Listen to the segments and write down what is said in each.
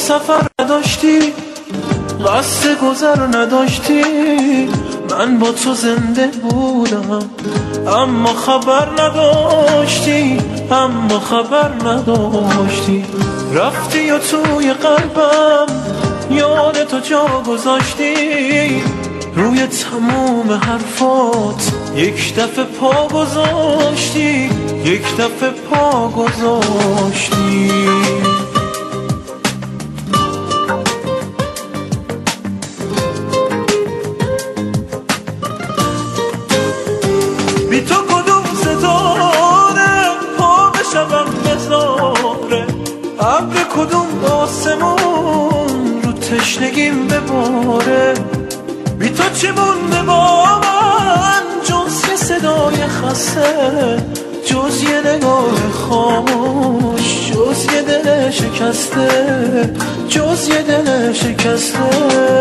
سفر نداشتی، قصد گذر نداشتی، من با تو زنده بودم اما خبر نداشتی، اما خبر نداشتی. رفتی و توی قلبم یاد تو جا گذاشتی، روی تموم حرفات یک دفعه پا گذاشتی، یک دفعه پا گذاشتی. بی تو کدوم ستاره پا بشوم بذاره، ابر کدوم آسمون رو تشنگیم بباره. بی تو چی مونده با من جز یه صدای خسته، جز یه نگاه خاموش، جز یه دل شکسته، جز یه دل شکسته.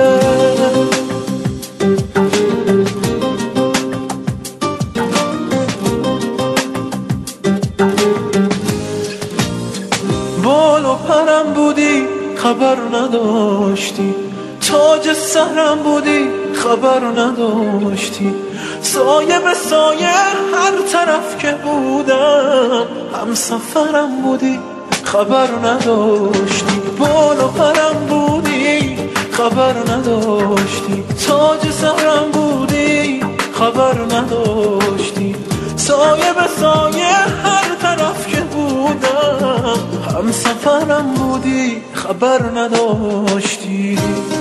بال و پرم بودی خبر نداشتی، تاج سرم بودی خبر نداشتی، سایه به سایه هر طرف که بودم هم سفرم بودی خبر نداشتی. بال و پرم بودی خبر نداشتی، تاج سرم بودی خبر نداشتی، سایه به سایه هر طرف که بودم هم سفرم بودی خبر نداشتی.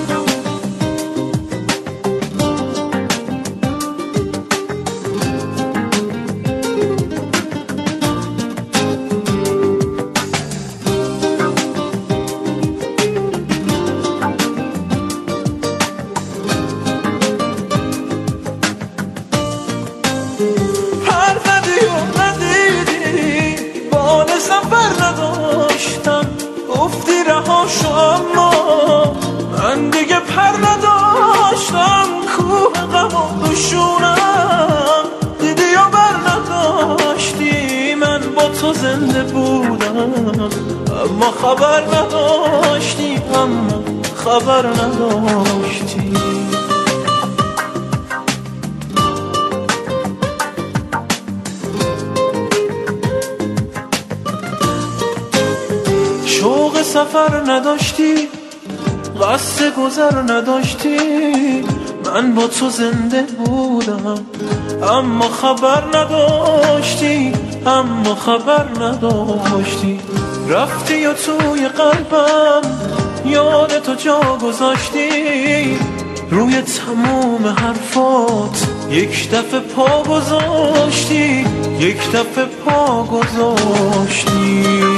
گفتی رها شو اما من دیگه پر نداشتم، کوه غم و دوشونم دیدی و بر نداشتی. من با تو زنده بودم اما خبر نداشتی، اما خبر نداشتی. شوق سفر نداشتی، قصد گذر نداشتی، من با تو زنده بودم اما خبر نداشتی، اما خبر نداشتی. رفتی و توی قلبم یاد تو جا گذاشتی، روی تموم حرفات یک دفعه پا گذاشتی، یک دفعه پا گذاشتی.